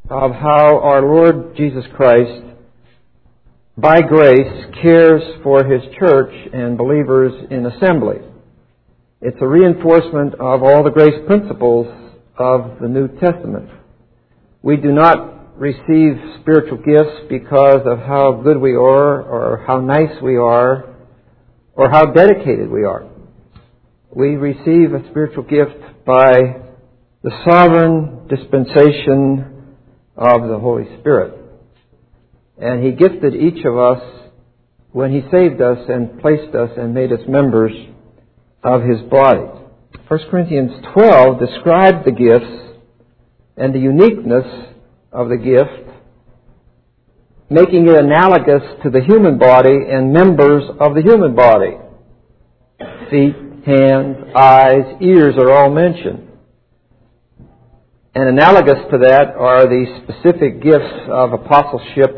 of how our Lord Jesus Christ, by grace, cares for His church and believers in assembly. It's a reinforcement of all the grace principles of the New Testament. We do not receive spiritual gifts because of how good we are or how nice we are or how dedicated we are. We receive a spiritual gift by the sovereign dispensation of the Holy Spirit. And He gifted each of us when He saved us and placed us and made us members of His body. 1 Corinthians 12 described the gifts and the uniqueness of the gift, making it analogous to the human body and members of the human body. Feet, hands, eyes, ears are all mentioned. And analogous to that are the specific gifts of apostleship,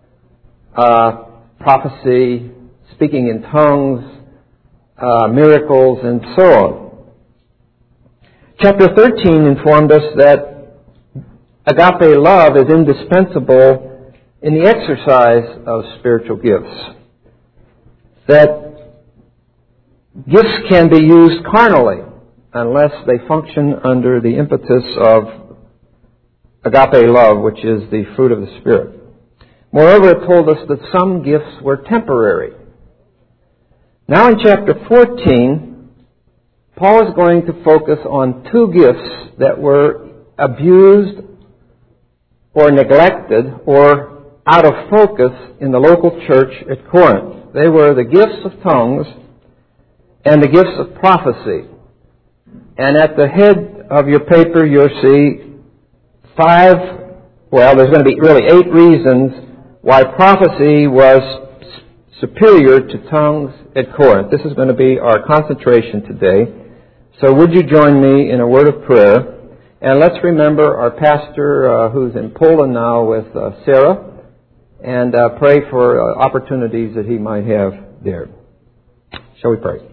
prophecy, speaking in tongues, miracles, and so on. Chapter 13 informed us that agape love is indispensable in the exercise of spiritual gifts. That gifts can be used carnally unless they function under the impetus of agape love, which is the fruit of the Spirit. Moreover, it told us that some gifts were temporary. Now in chapter 14, Paul is going to focus on two gifts that were abused or neglected or out of focus in the local church at Corinth. They were the gifts of tongues and the gifts of prophecy. And at the head of your paper you'll see there's going to be really 8 reasons why prophecy was superior to tongues at Corinth. This is going to be our concentration today. So would you join me in a word of prayer? And let's remember our pastor who's in Poland now with Sarah, and pray for opportunities that he might have there. Shall we pray?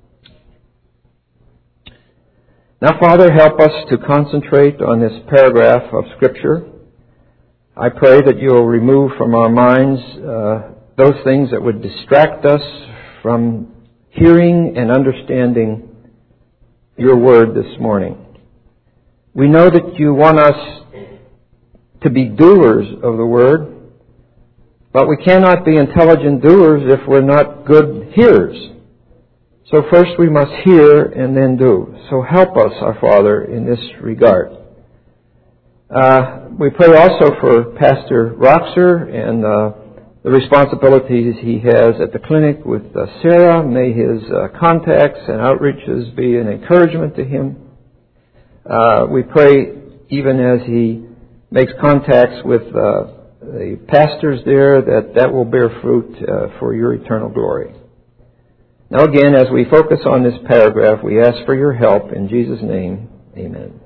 Now, Father, help us to concentrate on this paragraph of Scripture. I pray that you'll remove from our minds those things that would distract us from hearing and understanding your word this morning. We know that you want us to be doers of the word, but we cannot be intelligent doers if we're not good hearers. So first we must hear and then do. So help us, our Father, in this regard. We pray also for Pastor Roxer and the responsibilities he has at the clinic with Sarah. May his contacts and outreaches be an encouragement to him. We pray even as he makes contacts with the pastors there that will bear fruit for your eternal glory. Now again, as we focus on this paragraph, we ask for your help in Jesus' name. Amen.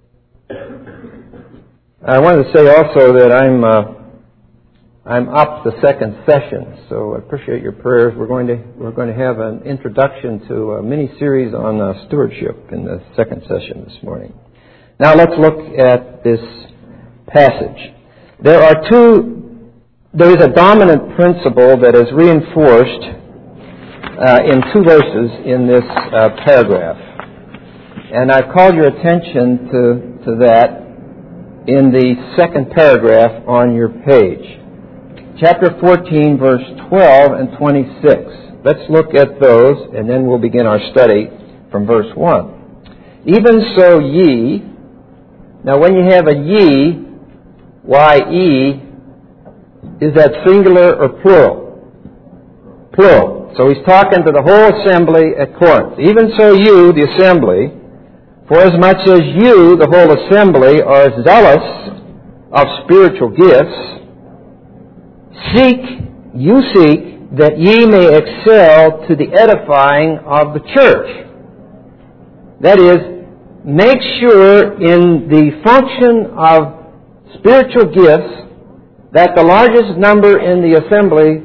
I wanted to say also that I'm up the second session, so I appreciate your prayers. We're going to have an introduction to a mini-series on stewardship in the second session this morning. Now let's look at this passage. There is a dominant principle that is reinforced in 2 verses in this paragraph. And I've called your attention to that in the second paragraph on your page. Chapter 14, verse 12 and 26. Let's look at those, and then we'll begin our study from verse 1. Even so ye. Now when you have a ye, Y-E, is that singular or plural? Plural. So he's talking to the whole assembly at Corinth. Even so you, the assembly, for as much as you, the whole assembly, are zealous of spiritual gifts, seek that ye may excel to the edifying of the church. That is, make sure in the function of spiritual gifts that the largest number in the assembly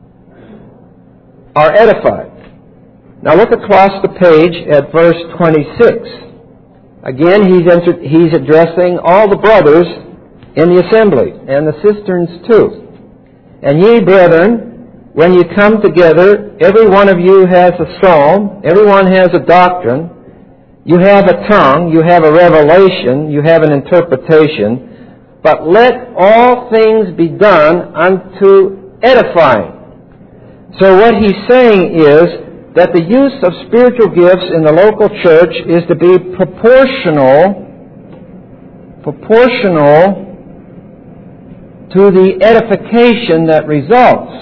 are edified. Now look across the page at verse 26. Again, he's addressing all the brothers in the assembly, and the cisterns too. And ye, brethren, when you come together, every one of you has a psalm, every one has a doctrine, you have a tongue, you have a revelation, you have an interpretation, but let all things be done unto edifying. So what he's saying is that the use of spiritual gifts in the local church is to be proportional to the edification that results.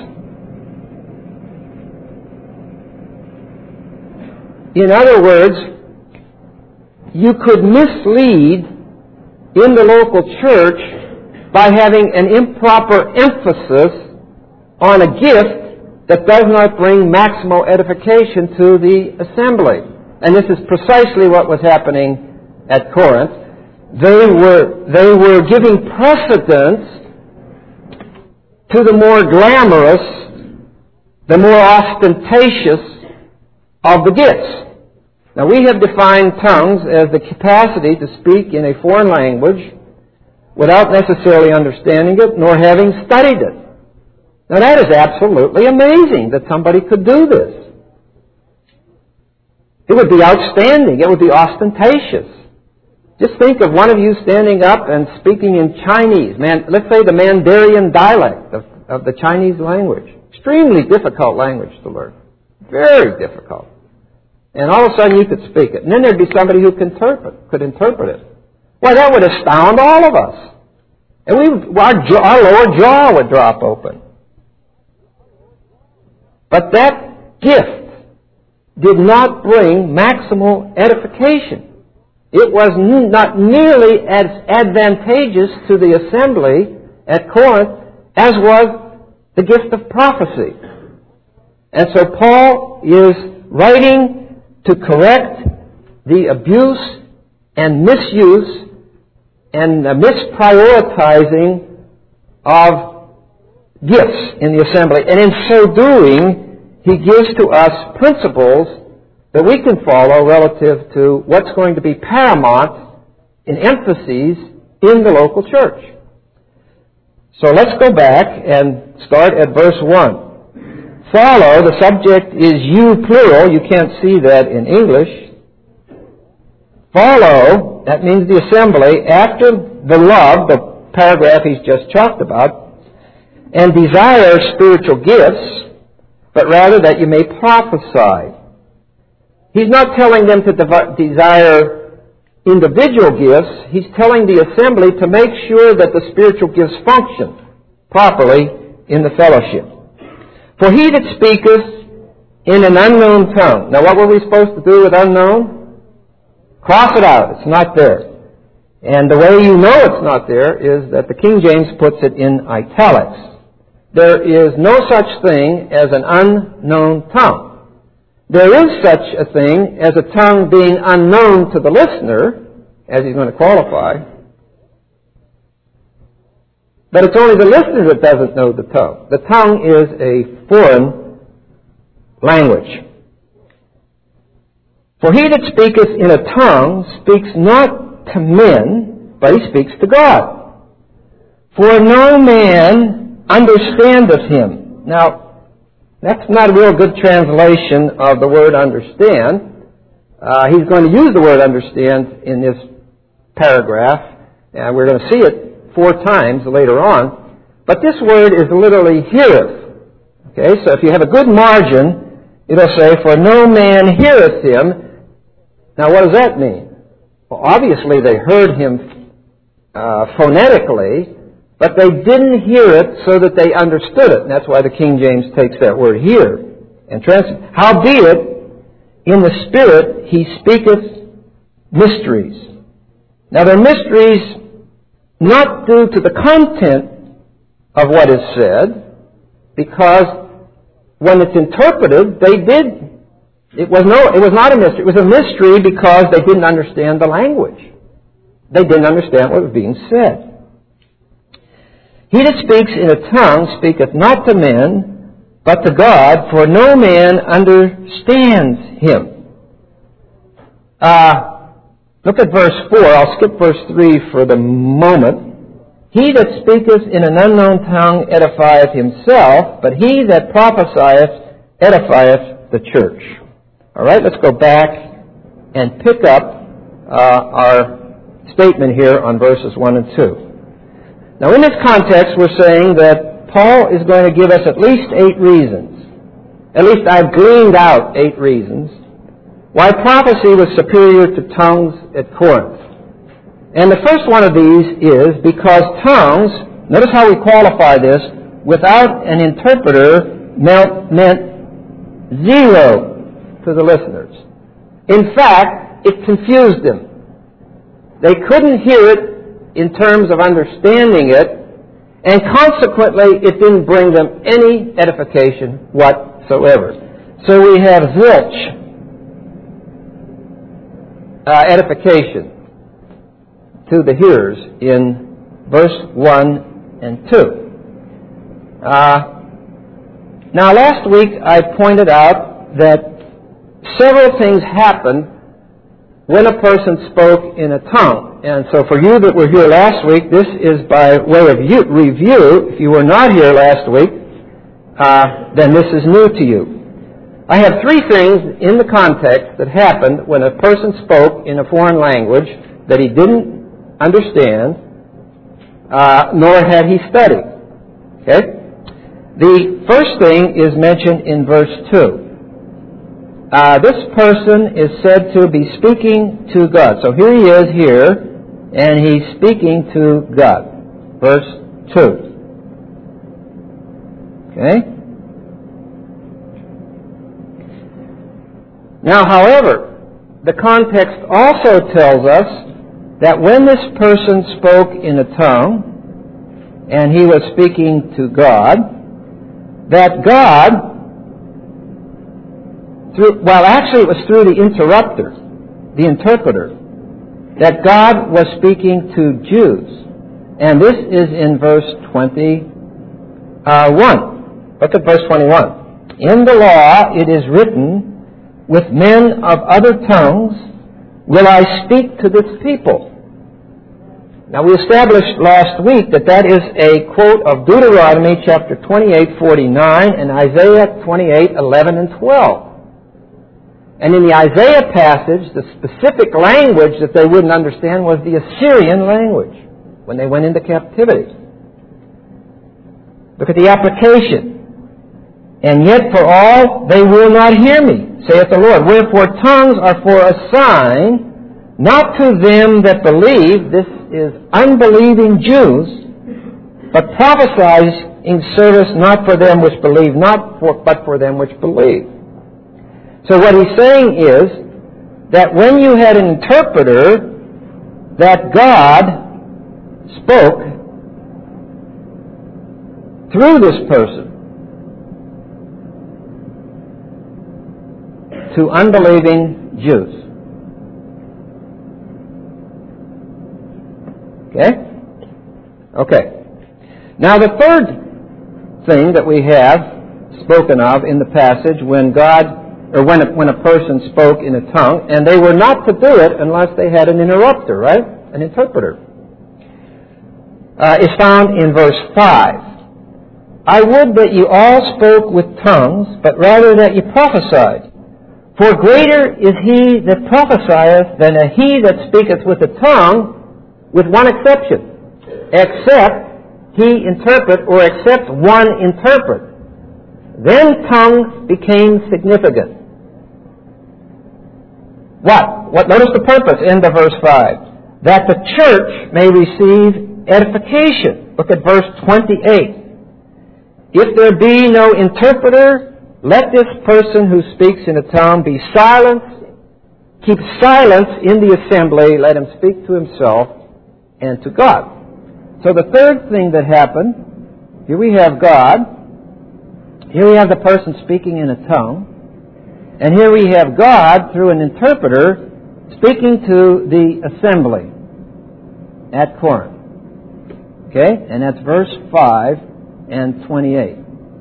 In other words, you could mislead in the local church by having an improper emphasis on a gift that does not bring maximal edification to the assembly. And this is precisely what was happening at Corinth. They were giving precedence to the more glamorous, the more ostentatious of the gifts. Now, we have defined tongues as the capacity to speak in a foreign language without necessarily understanding it nor having studied it. Now, that is absolutely amazing that somebody could do this. It would be outstanding. It would be ostentatious. Just think of one of you standing up and speaking in Chinese. Let's say the Mandarin dialect of the Chinese language. Extremely difficult language to learn. Very difficult. And all of a sudden you could speak it. And then there'd be somebody who could interpret it. Well, that would astound all of us. And our lower jaw would drop open. But that gift did not bring maximal edification. It was not nearly as advantageous to the assembly at Corinth as was the gift of prophecy. And so Paul is writing to correct the abuse and misuse and the misprioritizing of gifts in the assembly. And in so doing, he gives to us principles that we can follow relative to what's going to be paramount in emphases in the local church. So let's go back and start at verse 1. Follow, the subject is you plural. You can't see that in English. Follow, that means the assembly, after the love, the paragraph he's just talked about, and desire spiritual gifts, but rather that you may prophesy. He's not telling them to desire individual gifts. He's telling the assembly to make sure that the spiritual gifts function properly in the fellowship. For he that speaketh in an unknown tongue. Now, what were we supposed to do with unknown? Cross it out. It's not there. And the way you know it's not there is that the King James puts it in italics. There is no such thing as an unknown tongue. There is such a thing as a tongue being unknown to the listener, as he's going to qualify. But it's only the listener that doesn't know the tongue. The tongue is a foreign language. For he that speaketh in a tongue speaks not to men, but he speaks to God. For no man understandeth him. Now, that's not a real good translation of the word understand. He's going to use the word understand in this paragraph, and we're going to see it 4 times later on. But this word is literally heareth. Okay, so if you have a good margin, it'll say, for no man heareth him. Now, what does that mean? Well, obviously they heard him phonetically, but they didn't hear it so that they understood it. And that's why the King James takes that word hear and translates. Howbeit, in the Spirit he speaketh mysteries. Now, they're mysteries not due to the content of what is said, because when it's interpreted, it was not a mystery. It was a mystery because they didn't understand the language. They didn't understand what was being said. He that speaks in a tongue speaketh not to men, but to God, for no man understands him. Look at verse 4. I'll skip verse 3 for the moment. He that speaketh in an unknown tongue edifieth himself, but he that prophesieth edifieth the church. All right, let's go back and pick up our statement here on verses 1 and 2. Now, in this context, we're saying that Paul is going to give us at least 8 reasons. At least I've gleaned out 8 reasons why prophecy was superior to tongues at Corinth. And the first one of these is because tongues, notice how we qualify this, without an interpreter meant zero to the listeners. In fact, it confused them. They couldn't hear it in terms of understanding it, and consequently it didn't bring them any edification whatsoever. So we have zilch edification to the hearers in verse 1 and 2. Now, last week I pointed out that several things happened when a person spoke in a tongue. And so for you that were here last week, this is by way of review. If you were not here last week, then this is new to you. I have 3 things in the context that happened when a person spoke in a foreign language that he didn't understand, nor had he studied. Okay? The first thing is mentioned in verse 2. This person is said to be speaking to God. So here he is here, and he's speaking to God. Verse 2. Okay? Now, however, the context also tells us that when this person spoke in a tongue, and he was speaking to God, that God, actually it was through the interpreter, that God was speaking to Jews. And this is in verse 21. Look at verse 21. In the law it is written, with men of other tongues will I speak to this people. Now, we established last week that is a quote of Deuteronomy chapter 28:49 and Isaiah 28:11 and 12. And in the Isaiah passage, the specific language that they wouldn't understand was the Assyrian language when they went into captivity. Look at the application. And yet for all they will not hear me, saith the Lord. Wherefore tongues are for a sign, not to them that believe, this is unbelieving Jews, but prophesying service not for them which believe not, but for them which believe. So what he's saying is that when you had an interpreter, that God spoke through this person to unbelieving Jews. Okay. Now the third thing that we have spoken of in the passage when a person spoke in a tongue, and they were not to do it unless they had an interrupter, right? An interpreter, is found in verse 5. I would that you all spoke with tongues, but rather that you prophesied. For greater is he that prophesieth than he that speaketh with a tongue, with one exception, except he interpret, or except one interpret. Then tongues became significant. What? Notice the purpose, end of verse 5. That the church may receive edification. Look at verse 28. If there be no interpreter, let this person who speaks in a tongue be silent, keep silence in the assembly, let him speak to himself and to God. So the third thing that happened, here we have God, here we have the person speaking in a tongue, and here we have God, through an interpreter, speaking to the assembly at Corinth. Okay? And that's verse 5 and 28.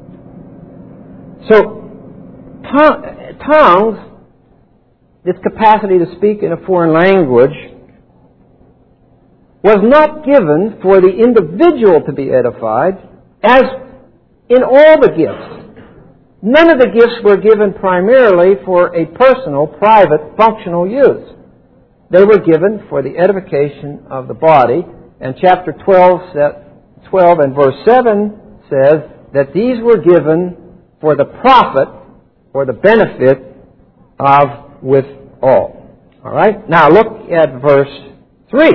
So, tongues, this capacity to speak in a foreign language, was not given for the individual to be edified, as in all the gifts. None of the gifts were given primarily for a personal, private, functional use. They were given for the edification of the body. And chapter 12 and verse 7 says that these were given for the profit or the benefit of with all. All right? Now look at verse 3.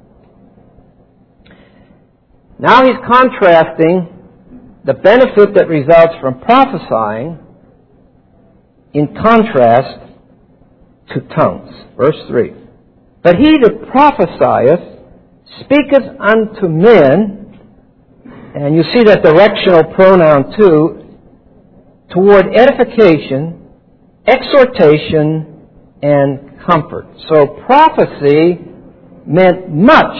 Now he's contrasting the benefit that results from prophesying in contrast to tongues. Verse 3. But he that prophesieth speaketh unto men, and you see that directional pronoun too, toward edification, exhortation, and comfort. So prophecy meant much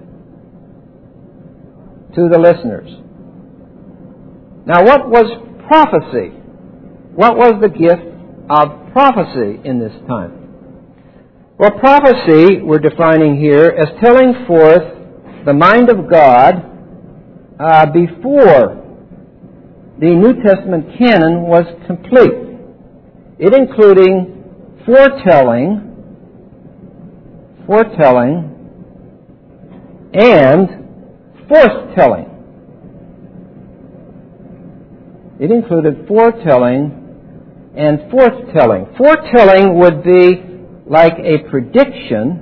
to the listeners. Now what was prophecy? What was the gift of prophecy in this time? Well, prophecy, we're defining here as telling forth the mind of God before the New Testament canon was complete. It including foretelling, and forthtelling. It included foretelling and forthtelling. Foretelling would be like a prediction,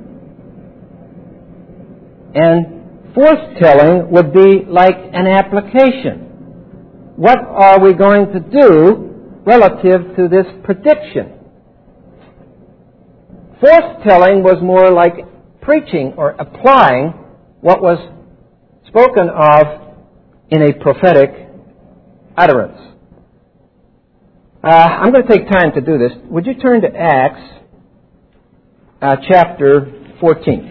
and forthtelling would be like an application. What are we going to do relative to this prediction? Forthtelling was more like preaching or applying what was spoken of in a prophetic utterance. I'm going to take time to do this. Would you turn to Acts chapter 14.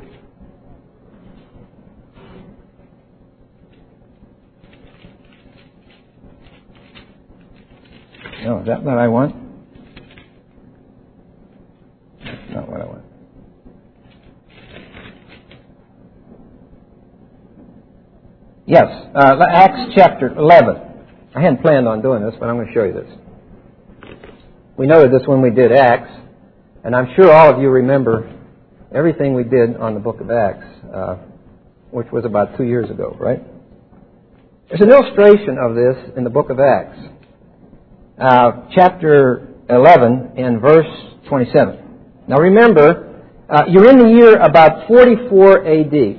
No, is that what I want? That's not what I want. Yes, Acts chapter 11. I hadn't planned on doing this, but I'm going to show you this. We noted this when we did Acts. And I'm sure all of you remember everything we did on the book of Acts, which was about 2 years ago, right? There's an illustration of this in the book of Acts, chapter 11 and verse 27. Now remember, you're in the year about 44 A.D.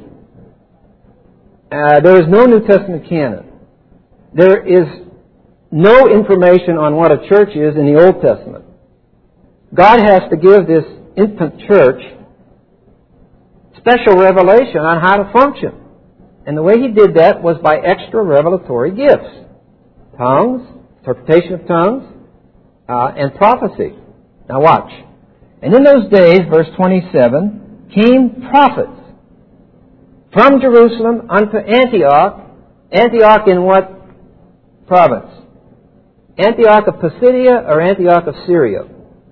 There is no New Testament canon. There is no information on what a church is in the Old Testament. God has to give this infant church special revelation on how to function. And the way He did that was by extra revelatory gifts. Tongues, interpretation of tongues, and prophecy. Now watch. And in those days, verse 27, came prophets from Jerusalem unto Antioch. Antioch in what province? Antioch of Pisidia or Antioch of Syria?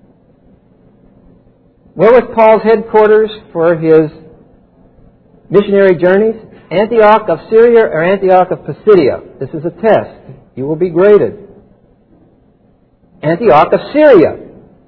Where was Paul's headquarters for his missionary journeys? Antioch of Syria or Antioch of Pisidia? This is a test. You will be graded. Antioch of Syria.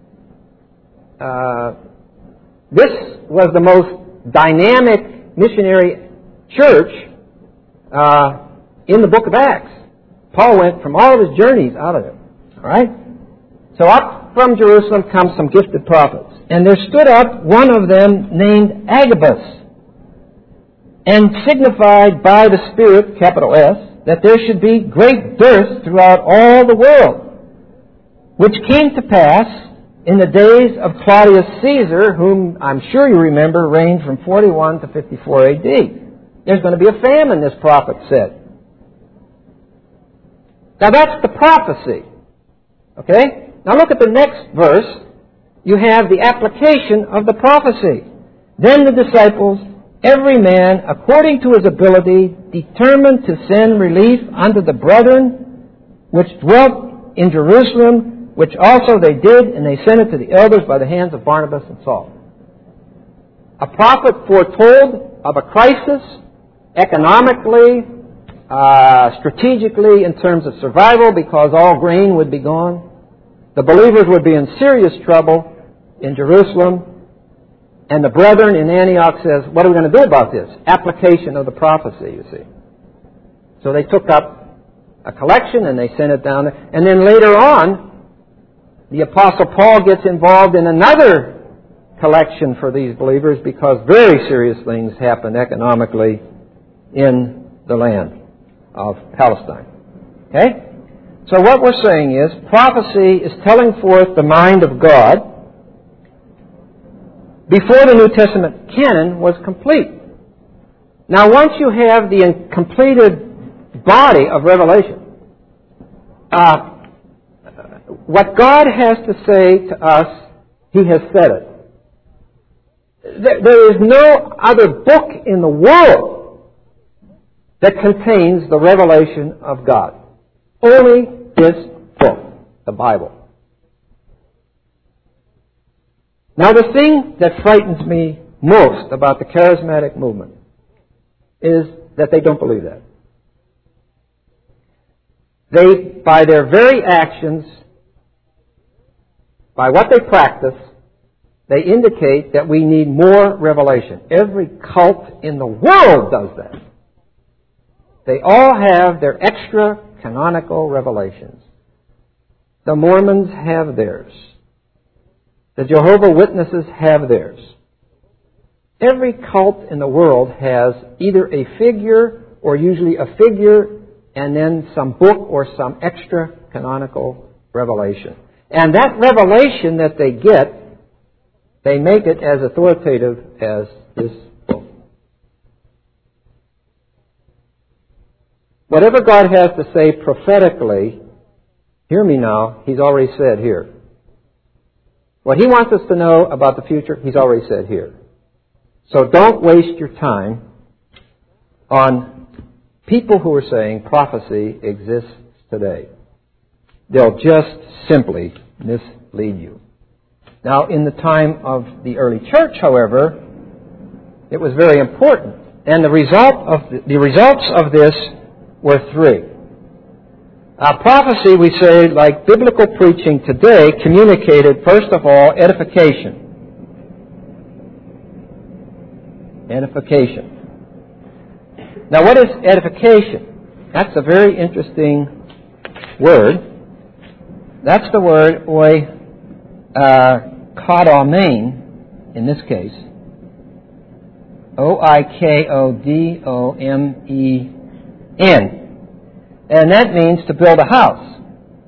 This was the most dynamic missionary church in the book of Acts. Paul went from all of his journeys out of it. All right? So up from Jerusalem comes some gifted prophets. And there stood up one of them named Agabus, and signified by the Spirit, capital S, that there should be great dearth throughout all the world, which came to pass in the days of Claudius Caesar, whom I'm sure you remember reigned from 41 to 54 A.D. There's going to be a famine, this prophet said. Now that's the prophecy. Okay? Now look at the next verse. You have the application of the prophecy. Then the disciples, every man according to his ability, determined to send relief unto the brethren which dwelt in Jerusalem, which also they did, and they sent it to the elders by the hands of Barnabas and Saul. A prophet foretold of a crisis, economically, strategically in terms of survival, because all grain would be gone. The believers would be in serious trouble in Jerusalem. And the brethren in Antioch says, what are we going to do about this? Application of the prophecy, you see. So they took up a collection and they sent it down there. And then later on, the Apostle Paul gets involved in another collection for these believers, because very serious things happen economically in the land of Palestine. Okay? So what we're saying is, prophecy is telling forth the mind of God before the New Testament canon was complete. Now, once you have the completed body of revelation, what God has to say to us, He has said it. There is no other book in the world that contains the revelation of God. Only this book, the Bible. Now, the thing that frightens me most about the charismatic movement is that they don't believe that. They, by their very actions, by what they practice, they indicate that we need more revelation. Every cult in the world does that. They all have their extra canonical revelations. The Mormons have theirs. The Jehovah's Witnesses have theirs. Every cult in the world has either a figure, or usually a figure, and then some book or some extra canonical revelation. And that revelation that they get, they make it as authoritative as this book. Whatever God has to say prophetically, hear me now, He's already said here. What He wants us to know about the future, He's already said here. So don't waste your time on people who are saying prophecy exists today. They'll just simply mislead you. Now, in the time of the early church, however, it was very important. And the results of this were three. Prophecy, we say, like biblical preaching today, communicated, first of all, edification. Edification. Now, what is edification? That's a very interesting word. That's the word oikodomene, in this case. oikodomen. And that means to build a house.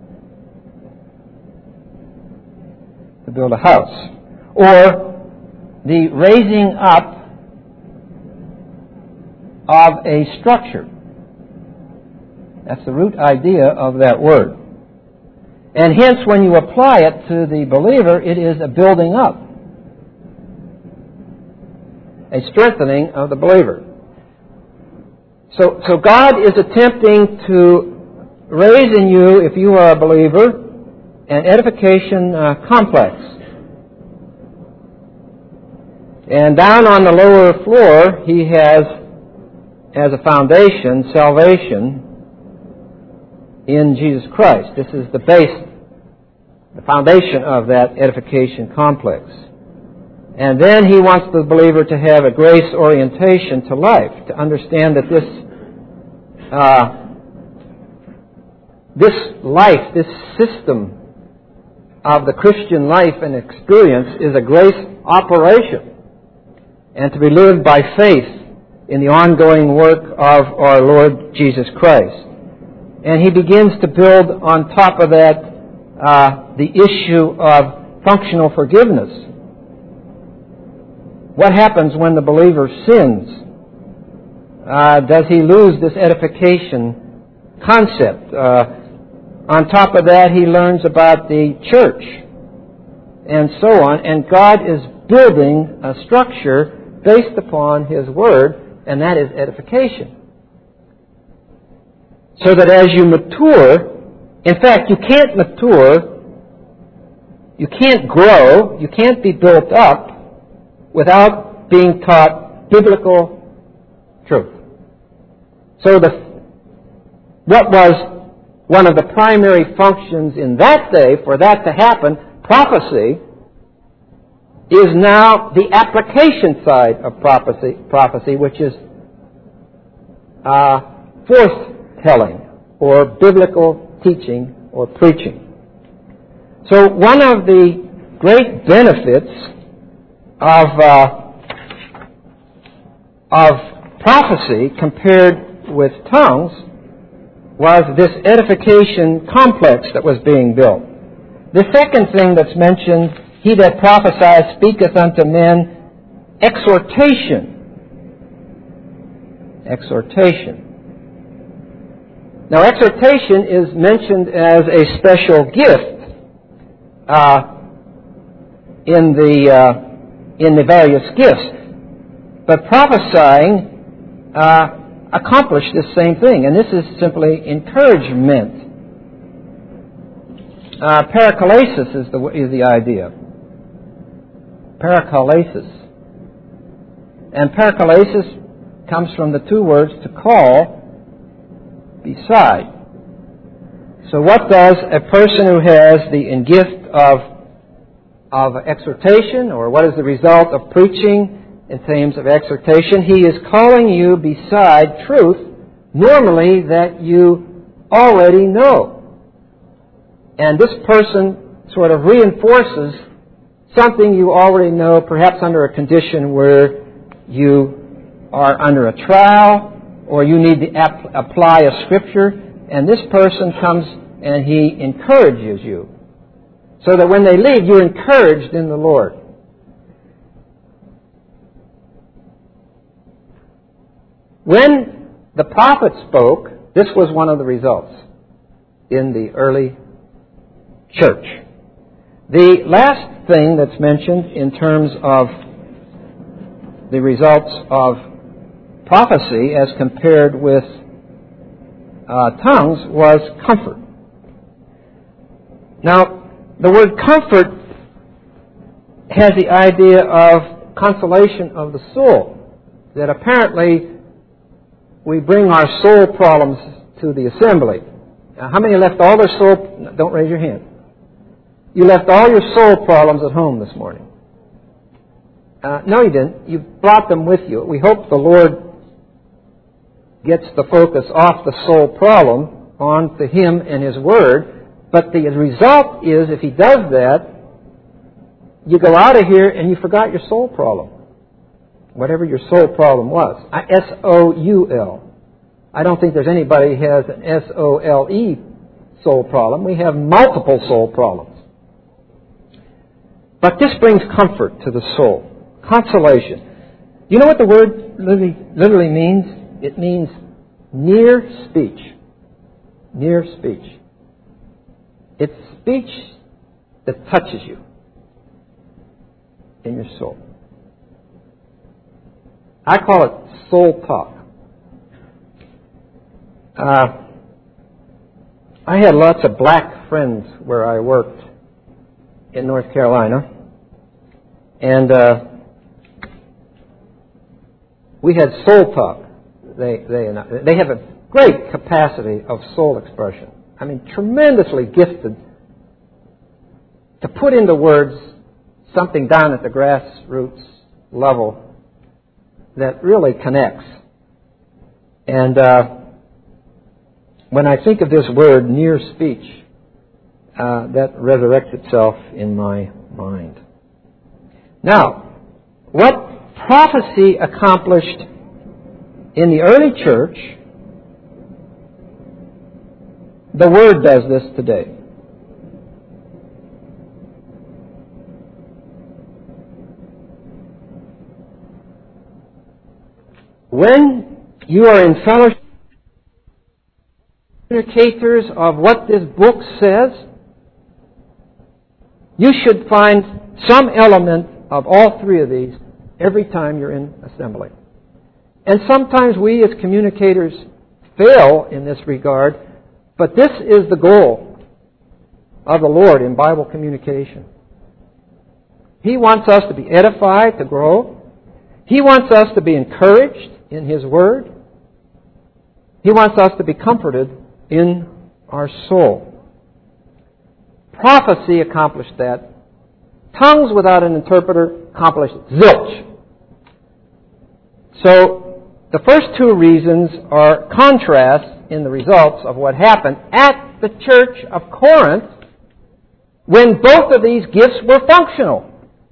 To build a house. Or the raising up of a structure. That's the root idea of that word. And hence, when you apply it to the believer, it is a building up. A strengthening of the believer. So God is attempting to raise in you, if you are a believer, an edification complex. And down on the lower floor, He has, as a foundation, salvation in Jesus Christ. This is the base, the foundation of that edification complex. And then He wants the believer to have a grace orientation to life, to understand that this life, this system of the Christian life and experience is a grace operation, and to be lived by faith in the ongoing work of our Lord Jesus Christ. And he begins to build on top of that the issue of functional forgiveness. What happens when the believer sins? Does he lose this edification concept? On top of that, he learns about the church and so on. And God is building a structure based upon His Word, and that is edification. So that as you mature, in fact, you can't mature, you can't grow, you can't be built up without being taught biblical truth. So what was one of the primary functions in that day for that to happen, prophecy, is now the application side of prophecy, which is forth-telling or biblical teaching or preaching. So one of the great benefits of prophecy compared with tongues was this edification complex that was being built. The second thing that's mentioned, he that prophesies speaketh unto men exhortation. Exhortation. Now, exhortation is mentioned as a special gift in the various gifts. But prophesying accomplished this same thing, and this is simply encouragement. Paraklesis is the idea. Paraklesis. And paraklesis comes from the two words to call, beside. So what does a person who has the gift of exhortation, or what is the result of preaching in terms of exhortation? He is calling you beside truth, normally that you already know. And this person sort of reinforces something you already know, perhaps under a condition where you are under a trial or you need to apply a scripture, and this person comes and he encourages you. So that when they leave, you're encouraged in the Lord. When the prophet spoke, this was one of the results in the early church. The last thing that's mentioned in terms of the results of prophecy as compared with tongues was comfort. Now, the word comfort has the idea of consolation of the soul, that apparently we bring our soul problems to the assembly. Now, how many left all their soul... Don't raise your hand. You left all your soul problems at home this morning. No, you didn't. You brought them with you. We hope the Lord gets the focus off the soul problem onto Him and His Word. But the result is, if He does that, you go out of here and you forgot your soul problem. Whatever your soul problem was. S-O-U-L. I don't think there's anybody who has an S-O-L-E soul problem. We have multiple soul problems. But this brings comfort to the soul. Consolation. You know what the word literally means? It means near speech. Near speech. It's speech that touches you in your soul. I call it soul talk. I had lots of black friends where I worked in North Carolina, and we had soul talk. They have a great capacity of soul expression. I mean, tremendously gifted to put into words something down at the grassroots level that really connects. And when I think of this word, near speech, that resurrects itself in my mind. Now, what prophecy accomplished in the early church, the Word does this today. When you are in fellowship, communicators of what this book says, you should find some element of all three of these every time you're in assembly. And sometimes we as communicators fail in this regard, but this is the goal of the Lord in Bible communication. He wants us to be edified, to grow. He wants us to be encouraged in His Word. He wants us to be comforted in our soul. Prophecy accomplished that. Tongues without an interpreter accomplished zilch. So, the first two reasons are contrasts in the results of what happened at the church of Corinth when both of these gifts were functional.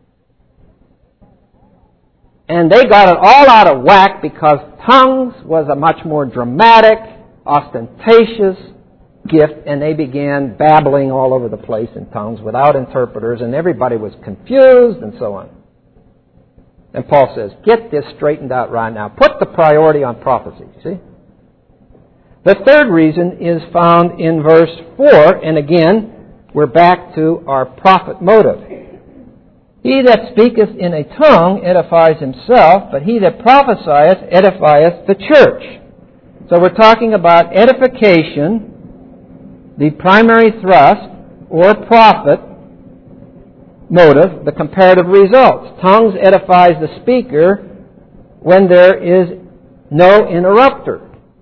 And they got it all out of whack because tongues was a much more dramatic, ostentatious gift, and they began babbling all over the place in tongues without interpreters, and everybody was confused and so on. And Paul says, get this straightened out right now. Put the priority on prophecy, see? The third reason is found in verse 4, and again, we're back to our prophet motive. He that speaketh in a tongue edifies himself, but he that prophesieth edifieth the church. So we're talking about edification, the primary thrust, or profit motive, the comparative results. Tongues edifies the speaker when there is no interrupter.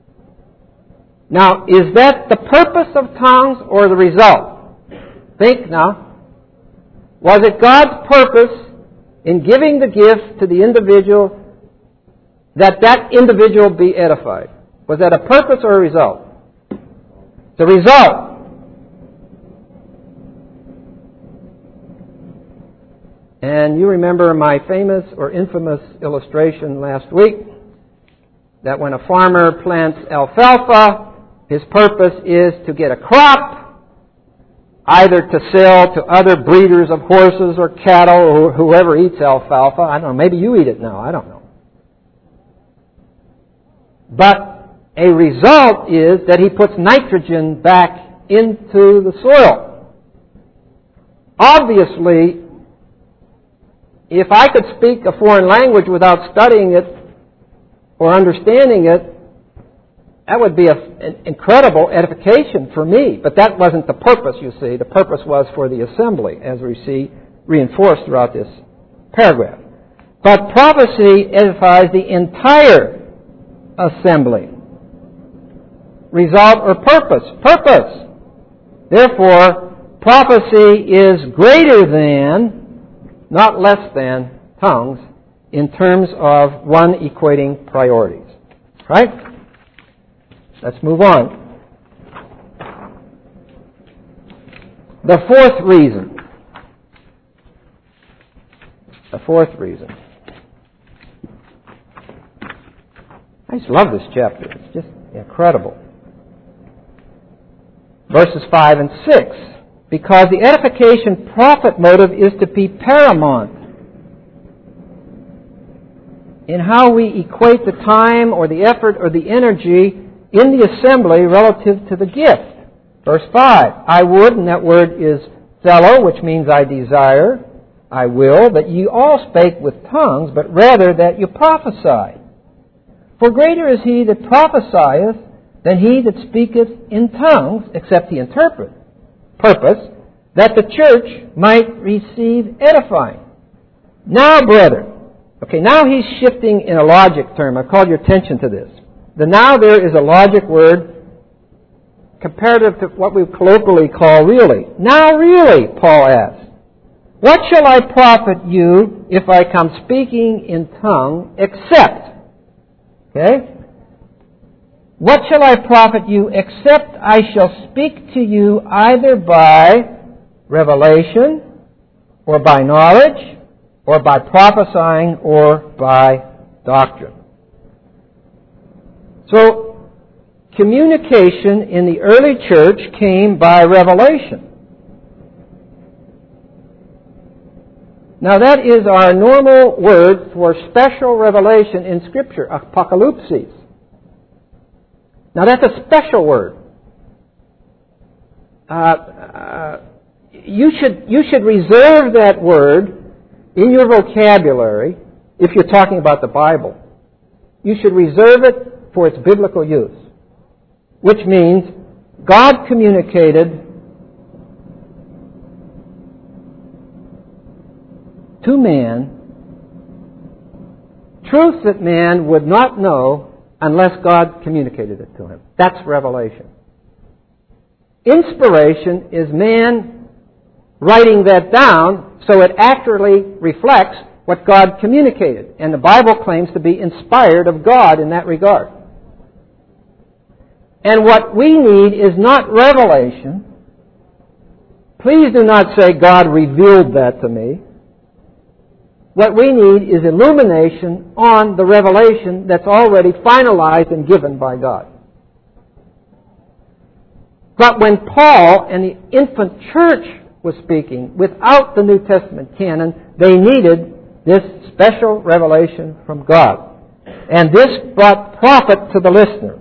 Now, is that the purpose of tongues or the result? Think now. Was it God's purpose in giving the gift to the individual that that individual be edified? Was that a purpose or a result? The result. And you remember my famous or infamous illustration last week that when a farmer plants alfalfa, his purpose is to get a crop, either to sell to other breeders of horses or cattle or whoever eats alfalfa. I don't know, maybe you eat it now, I don't know. But a result is that he puts nitrogen back into the soil. Obviously, if I could speak a foreign language without studying it or understanding it, that would be an incredible edification for me. But that wasn't the purpose, you see. The purpose was for the assembly, as we see reinforced throughout this paragraph. But prophecy edifies the entire assembly. Result or purpose? Purpose. Therefore, prophecy is greater than, not less than, tongues in terms of one equating priorities. Right? Let's move on. The fourth reason. The fourth reason. I just love this chapter. It's just incredible. Verses 5 and 6. Because the edification profit motive is to be paramount in how we equate the time or the effort or the energy in the assembly relative to the gift. Verse 5, I would, and that word is thelo, which means I desire, I will, that ye all spake with tongues, but rather that you prophesy. For greater is he that prophesieth than he that speaketh in tongues, except he interpret. Purpose, that the church might receive edifying. Now, brethren, okay, now he's shifting in a logic term. I called your attention to this. The now there is a logic word comparative to what we colloquially call really. Now really, Paul asks, what shall I profit you if I come speaking in tongue except, okay? What shall I profit you except I shall speak to you either by revelation or by knowledge or by prophesying or by doctrine? So, communication in the early church came by revelation. Now that is our normal word for special revelation in Scripture, apocalypsis. Now that's a special word. You should reserve that word in your vocabulary if you're talking about the Bible. You should reserve it for its biblical use, which means God communicated to man truth that man would not know unless God communicated it to him. That's revelation. Inspiration is man writing that down so it accurately reflects what God communicated. And the Bible claims to be inspired of God in that regard. And what we need is not revelation. Please do not say, God revealed that to me. What we need is illumination on the revelation that's already finalized and given by God. But when Paul and the infant church was speaking, without the New Testament canon, they needed this special revelation from God. And this brought profit to the listener.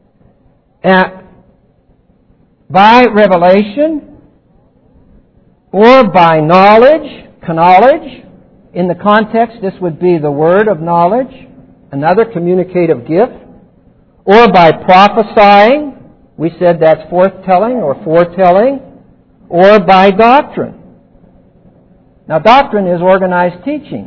By revelation or by knowledge, knowledge, in the context this would be the word of knowledge, another communicative gift, or by prophesying, we said that's forthtelling or foretelling, or by doctrine. Now doctrine is organized teaching.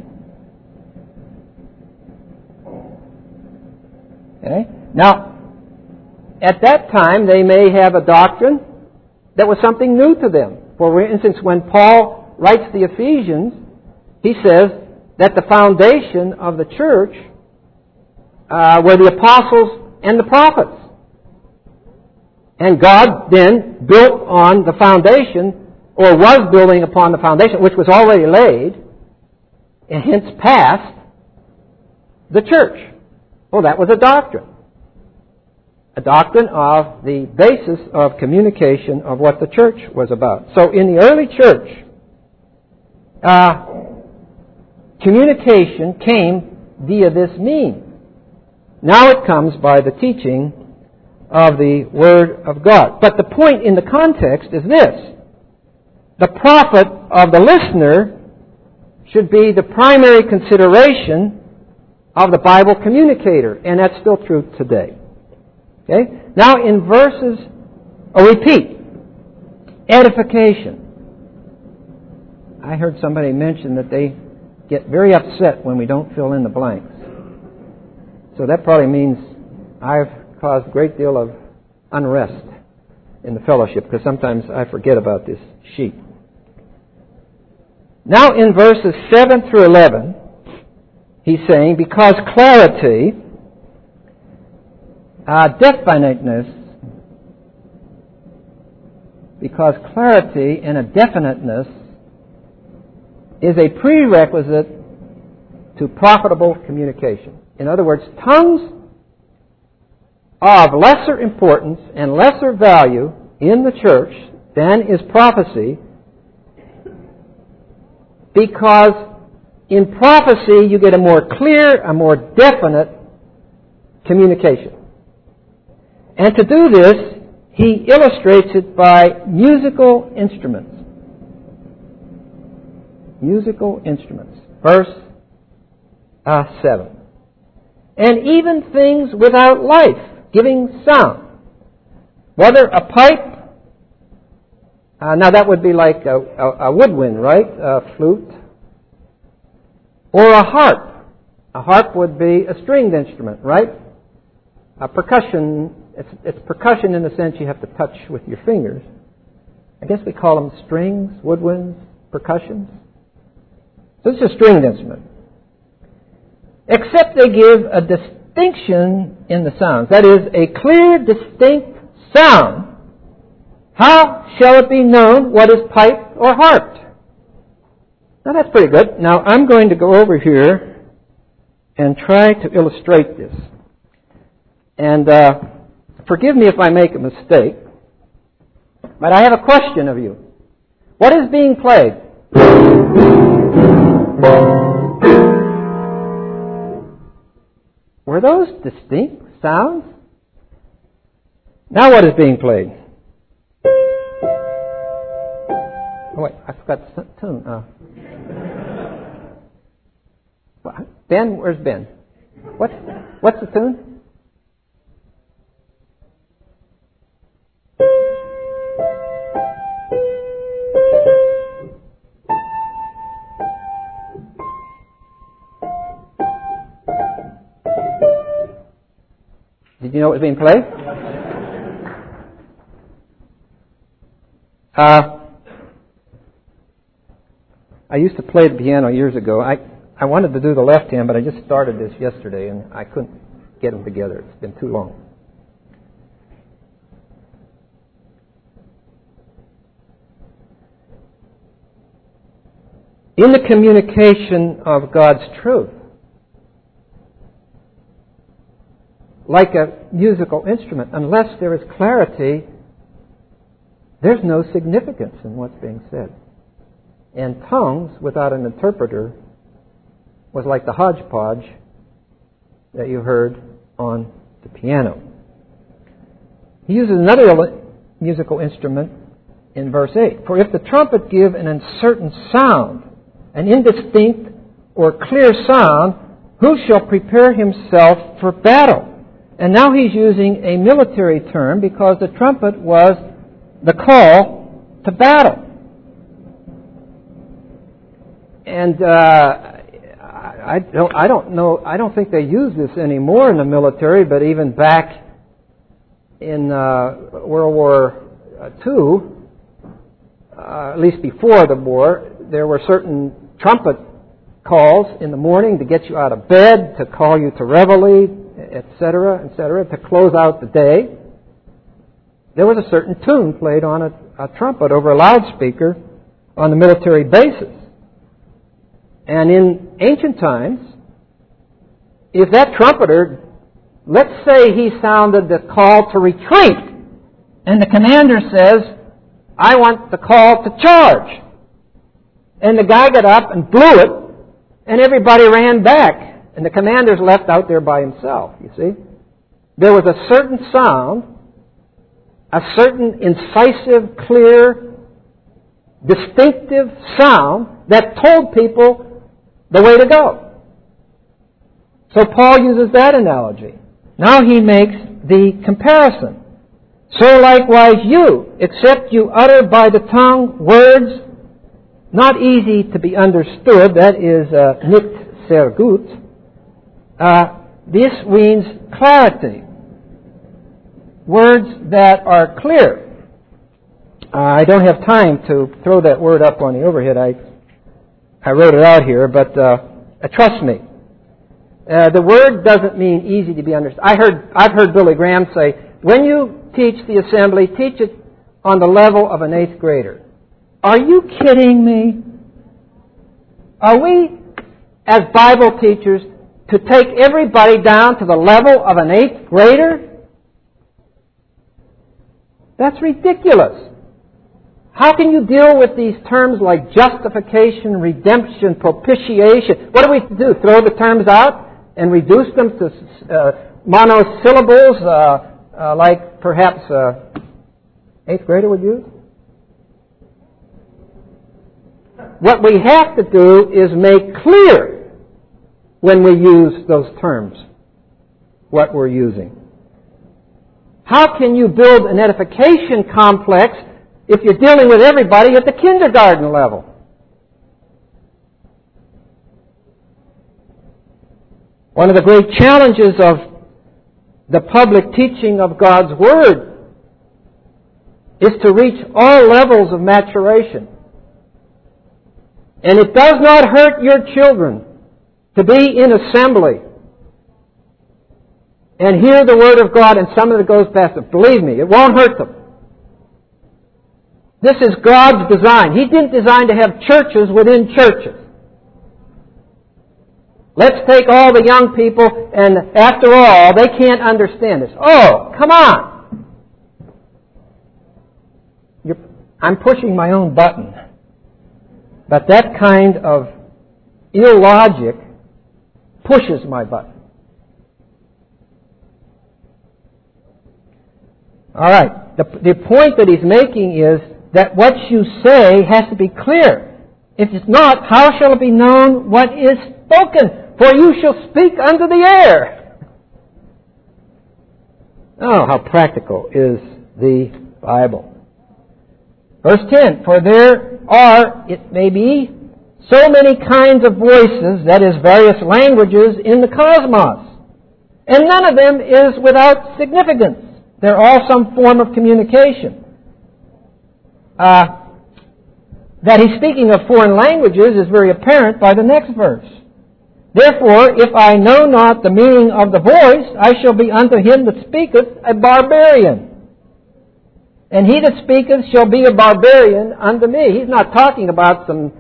Okay? Now, at that time, they may have a doctrine that was something new to them. For instance, when Paul writes the Ephesians, he says that the foundation of the church were the apostles and the prophets. And God then built on the foundation, or was building upon the foundation, which was already laid, and hence passed, the church. Well, that was a doctrine. A doctrine of the basis of communication of what the church was about. So in the early church, communication came via this means. Now it comes by the teaching of the Word of God. But the point in the context is this. The profit of the listener should be the primary consideration of the Bible communicator. And that's still true today. Okay? Now in verses, repeat, edification. I heard somebody mention that they get very upset when we don't fill in the blanks. So that probably means I've caused a great deal of unrest in the fellowship, because sometimes I forget about this sheet. Now in verses 7 through 11, he's saying, because clarity, definiteness, because clarity and a definiteness is a prerequisite to profitable communication. In other words, tongues of lesser importance and lesser value in the church than is prophecy, because in prophecy you get a more clear, a more definite communication. And to do this, he illustrates it by musical instruments. Musical instruments. Verse 7. And even things without life, giving sound. Whether a pipe, now that would be like a woodwind, right? A flute. Or a harp. A harp would be a stringed instrument, right? A percussion, it's percussion in the sense you have to touch with your fingers. I guess we call them strings, woodwinds, percussions. So it's a stringed instrument. Except they give a distinction in the sounds. That is, a clear, distinct sound. How shall it be known what is piped or harped? Now that's pretty good. Now I'm going to go over here and try to illustrate this. And forgive me if I make a mistake, but I have a question of you. What is being played? Were those distinct sounds? Now what is being played? Oh wait, I forgot the tune. Ben, where's Ben? What's the tune? know what was being played? I used to play the piano years ago. I wanted to do the left hand, but I just started this yesterday, and I couldn't get them together. It's been too long. In the communication of God's truth, like a musical instrument, unless there is clarity, there's no significance in what's being said. And tongues without an interpreter was like the hodgepodge that you heard on the piano. He uses another musical instrument in verse 8. For if the trumpet give an uncertain sound, an indistinct or clear sound, who shall prepare himself for battle? And now he's using a military term because the trumpet was the call to battle. And I don't think they use this anymore in the military, but even back in World War II, at least before the war, there were certain trumpet calls in the morning to get you out of bed, to call you to reveille, etc., to close out the day. There was a certain tune played on a trumpet over a loudspeaker on the military bases. And in ancient times, if that trumpeter, let's say he sounded the call to retreat, and the commander says, I want the call to charge. And the guy got up and blew it, and everybody ran back. And the commander's left out there by himself, you see. There was a certain sound, a certain incisive, clear, distinctive sound that told people the way to go. So Paul uses that analogy. Now he makes the comparison. So likewise you, except you utter by the tongue words not easy to be understood, that is nicht sehr gut, this means clarity. Words that are clear. I don't have time to throw that word up on the overhead. I wrote it out here, but trust me. The word doesn't mean easy to be understood. I've heard Billy Graham say, when you teach the assembly, teach it on the level of an 8th grader. Are you kidding me? Are we, as Bible teachers, to take everybody down to the level of an 8th grader? That's ridiculous. How can you deal with these terms like justification, redemption, propitiation? What do we do? Throw the terms out and reduce them to monosyllables like perhaps 8th grader would use? What we have to do is make clear when we use those terms what we're using. How can you build an edification complex if you're dealing with everybody at the kindergarten level? One of the great challenges of the public teaching of God's Word is to reach all levels of maturation. And it does not hurt your children to be in assembly and hear the Word of God and some of it goes past them. Believe me, it won't hurt them. This is God's design. He didn't design to have churches within churches. Let's take all the young people, and after all, they can't understand this. Oh, come on! I'm pushing my own button. But that kind of illogic pushes my button. All right. The point that he's making is that what you say has to be clear. If it's not, how shall it be known what is spoken? For you shall speak unto the air. Oh, how practical is the Bible. Verse 10, for there are, it may be, so many kinds of voices, that is, various languages in the cosmos. And none of them is without significance. They're all some form of communication. That he's speaking of foreign languages is very apparent by the next verse. Therefore, if I know not the meaning of the voice, I shall be unto him that speaketh a barbarian. And he that speaketh shall be a barbarian unto me. He's not talking about some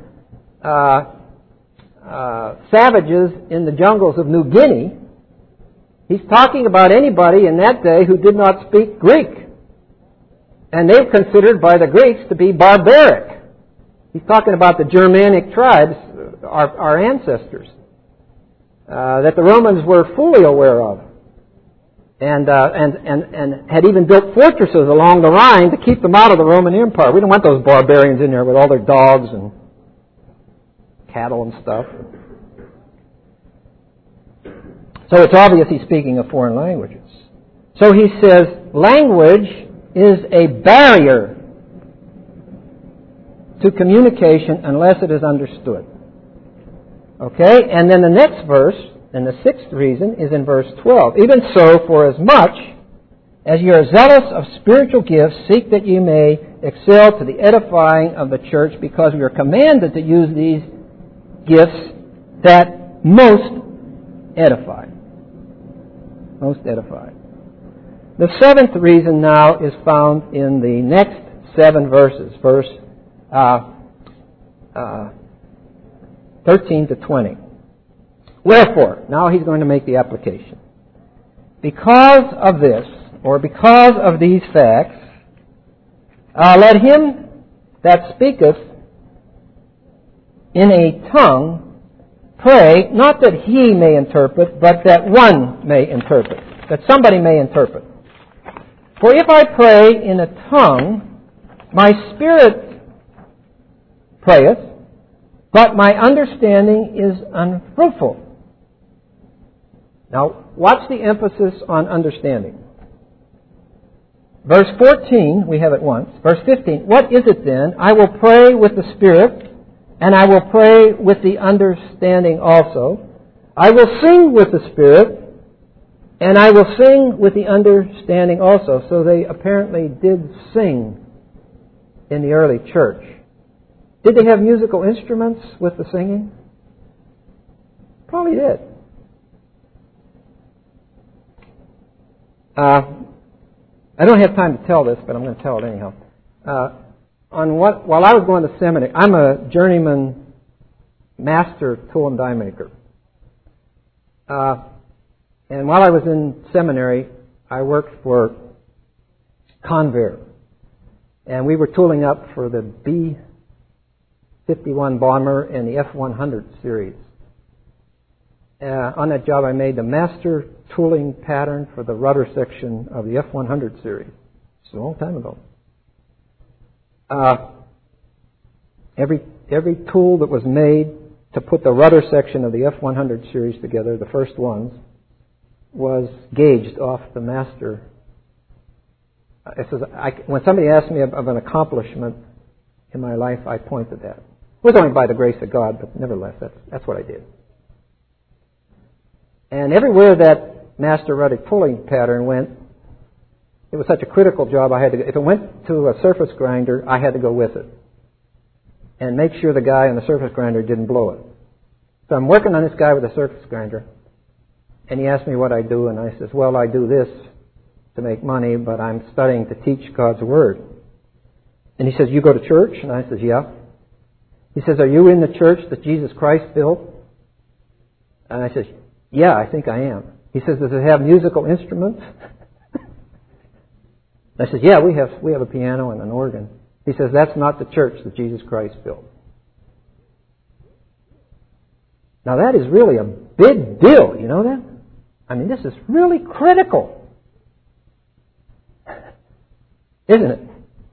savages in the jungles of New Guinea. He's talking about anybody in that day who did not speak Greek. And they were considered by the Greeks to be barbaric. He's talking about the Germanic tribes, our ancestors, that the Romans were fully aware of. And had even built fortresses along the Rhine to keep them out of the Roman Empire. We don't want those barbarians in there with all their dogs and cattle and stuff. So it's obvious he's speaking of foreign languages. So he says, language is a barrier to communication unless it is understood. Okay? And then the next verse, and the sixth reason, is in verse 12. Even so, for as much as you are zealous of spiritual gifts, seek that you may excel to the edifying of the church, because we are commanded to use these gifts that most edify. Most edify. The seventh reason now is found in the next 7 verses, verse 13 to 20. Wherefore, now he's going to make the application. Because of this, or because of these facts, let him that speaketh in a tongue pray, not that he may interpret, but that one may interpret, that somebody may interpret. For if I pray in a tongue, my spirit prayeth, but my understanding is unfruitful. Now, watch the emphasis on understanding. Verse 14, we have it once. Verse 15, what is it then? I will pray with the Spirit, and I will pray with the understanding also. I will sing with the Spirit, and I will sing with the understanding also. So they apparently did sing in the early church. Did they have musical instruments with the singing? Probably did. I don't have time to tell this, but I'm going to tell it anyhow. While I was going to seminary, I'm a journeyman master tool and die maker. And while I was in seminary, I worked for Convair. And we were tooling up for the B-51 bomber and the F-100 series. On that job, I made the master tooling pattern for the rudder section of the F-100 series. It's a long time ago. Every tool that was made to put the rudder section of the F-100 series together, the first ones, was gauged off the master. When somebody asks me of an accomplishment in my life, I point to that. It was only by the grace of God, but nevertheless, that's what I did. And everywhere that master rudder tooling pattern went, it was such a critical job, if it went to a surface grinder, I had to go with it. And make sure the guy on the surface grinder didn't blow it. So I'm working on this guy with a surface grinder, and he asked me what I do, and I says, well, I do this to make money, but I'm studying to teach God's Word. And he says, you go to church? And I says, yeah. He says, are you in the church that Jesus Christ built? And I says, yeah, I think I am. He says, does it have musical instruments? I says, yeah, we have a piano and an organ. He says, that's not the church that Jesus Christ built. Now that is really a big deal, you know that? I mean, this is really critical. Isn't it?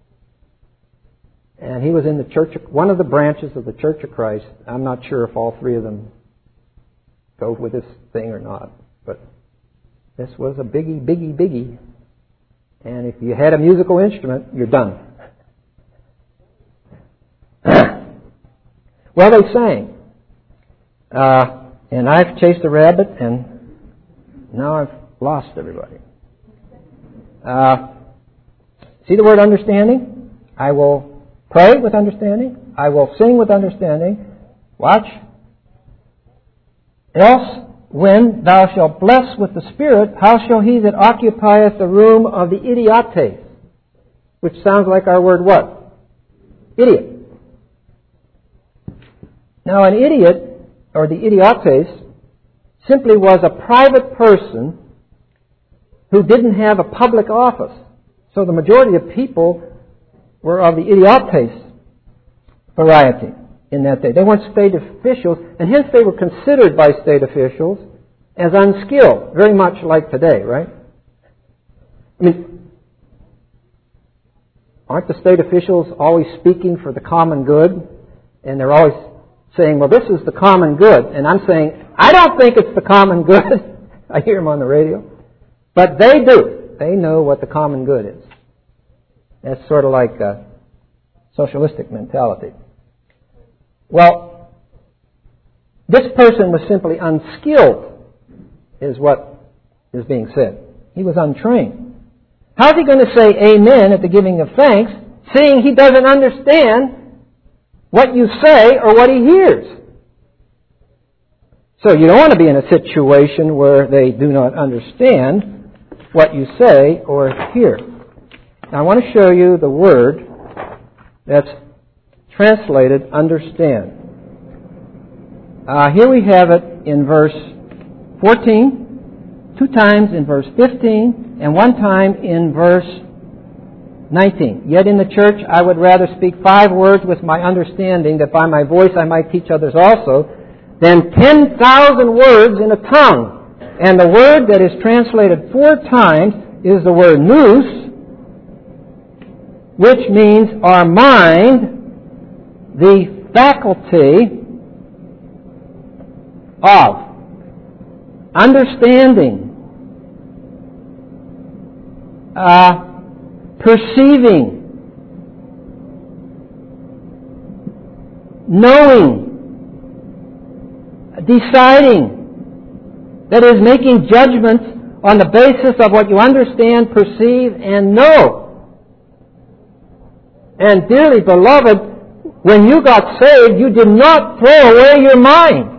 And he was in the church, one of the branches of the Church of Christ. I'm not sure if all three of them go with this thing or not, but this was a biggie. And if you had a musical instrument, you're done. Well, they sang. And I've chased a rabbit, and now I've lost everybody. See the word understanding? I will pray with understanding. I will sing with understanding. Watch. Else, when thou shalt bless with the Spirit, how shall he that occupieth the room of the idiotes? Which sounds like our word what? Idiot. Now an idiot, or the idiotes, simply was a private person who didn't have a public office. So the majority of people were of the idiotes variety in that day. They weren't state officials, and hence they were considered by state officials as unskilled, very much like today, right? I mean, aren't the state officials always speaking for the common good? And they're always saying, well, this is the common good. And I'm saying, I don't think it's the common good. I hear them on the radio. But they do. They know what the common good is. That's sort of like a socialistic mentality. Well, this person was simply unskilled, is what is being said. He was untrained. How's he going to say amen at the giving of thanks, seeing he doesn't understand what you say or what he hears? So you don't want to be in a situation where they do not understand what you say or hear. Now I want to show you the word that's translated understand. Here we have it in verse 14, 2 times in verse 15, and 1 time in verse 19. Yet in the church I would rather speak 5 words with my understanding, that by my voice I might teach others also, than 10,000 words in a tongue. And the word that is translated 4 times is the word nous, which means our mind, the faculty of understanding, perceiving, knowing, deciding, that is, making judgments on the basis of what you understand, perceive, and know. And dearly beloved, when you got saved, you did not throw away your mind.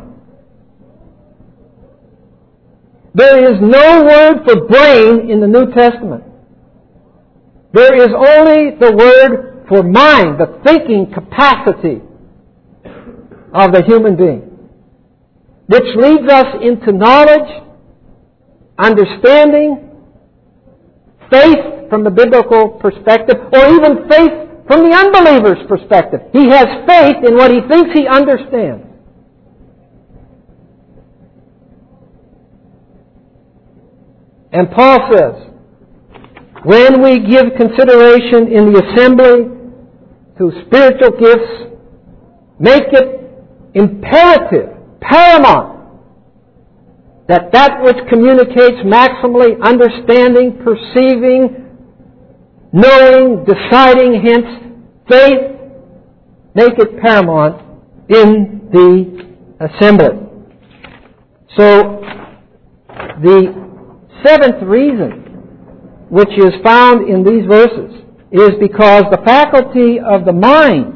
There is no word for brain in the New Testament. There is only the word for mind, the thinking capacity of the human being, which leads us into knowledge, understanding, faith from the biblical perspective, or even faith from the unbeliever's perspective. He has faith in what he thinks he understands. And Paul says, when we give consideration in the assembly to spiritual gifts, make it imperative, paramount, that which communicates maximally understanding, perceiving, knowing, deciding, hence faith, make it paramount in the assembly. So, the 7th reason, which is found in these verses, is because the faculty of the mind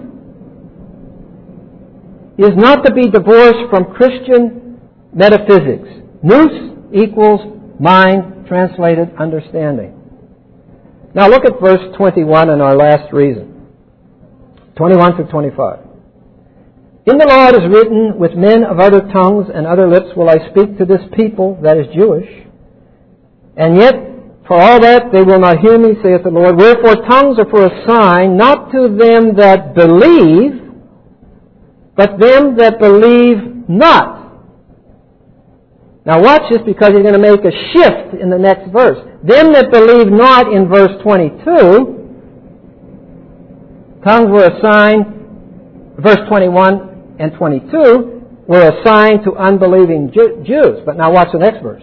is not to be divorced from Christian metaphysics. Nous equals mind, translated understanding. Now look at verse 21 and our last reason. 21 through 25. In the law it is written, with men of other tongues and other lips will I speak to this people, that is Jewish. And yet, for all that, they will not hear me, saith the Lord. Wherefore tongues are for a sign, not to them that believe, but them that believe not. Now watch this, because he's going to make a shift in the next verse. Them that believe not in verse 22, tongues were a sign, verse 21 and 22, were a sign to unbelieving Jews. But now watch the next verse.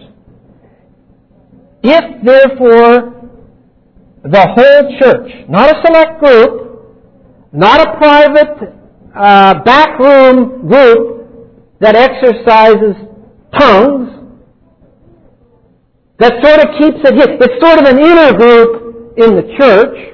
If therefore the whole church, not a select group, not a private backroom group that exercises tongues, that sort of keeps it hidden. It's sort of an inner group in the church.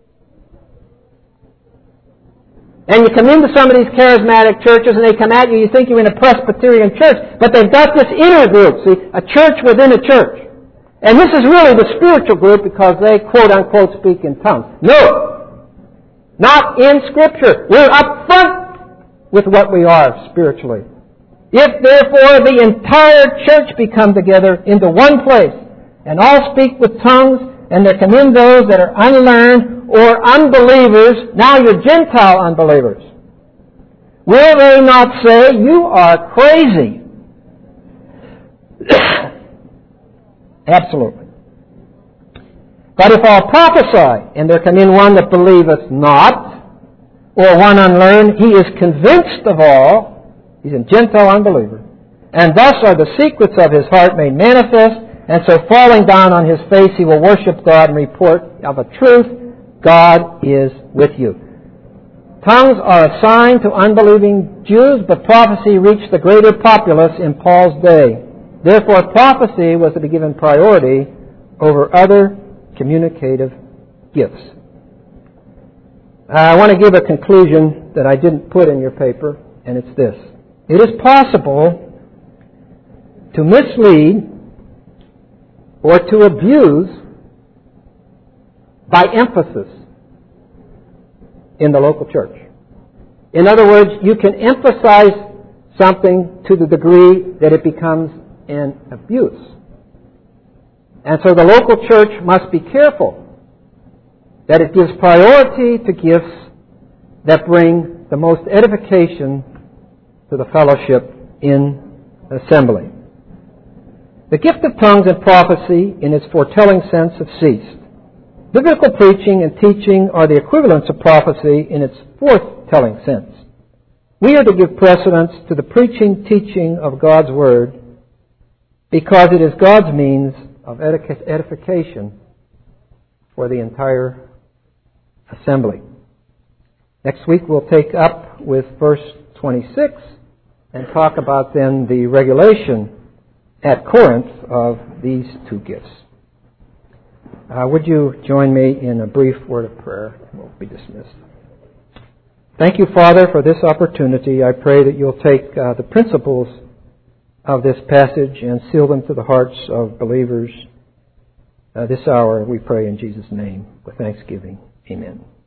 And you come into some of these charismatic churches and they come at you, you think you're in a Presbyterian church, but they've got this inner group, see, a church within a church. And this is really the spiritual group because they quote-unquote speak in tongues. No! Not in Scripture. We're up front with what we are spiritually. If therefore the entire church be come together into one place, and all speak with tongues, and there come in those that are unlearned or unbelievers, now you're Gentile unbelievers, will they not say, you are crazy? Absolutely. But if all prophesy, and there come in one that believeth not, or one unlearned, he is convinced of all, he's a Gentile unbeliever, and thus are the secrets of his heart made manifest, and so falling down on his face he will worship God and report of a truth, God is with you. Tongues are assigned to unbelieving Jews, but prophecy reached the greater populace in Paul's day. Therefore, prophecy was to be given priority over other communicative gifts. I want to give a conclusion that I didn't put in your paper, and it's this. It is possible to mislead or to abuse by emphasis in the local church. In other words, you can emphasize something to the degree that it becomes an abuse. And so the local church must be careful that it gives priority to gifts that bring the most edification to the fellowship in assembly. The gift of tongues and prophecy in its foretelling sense have ceased. Biblical preaching and teaching are the equivalents of prophecy in its forthtelling sense. We are to give precedence to the preaching, teaching of God's Word because it is God's means of edification for the entire assembly. Next week we'll take up with verse 26 and talk about then the regulation at Corinth of these two gifts. Would you join me in a brief word of prayer? We'll be dismissed. Thank you, Father, for this opportunity. I pray that you'll take the principles of this passage and seal them to the hearts of believers this hour. We pray in Jesus' name with thanksgiving. Amen.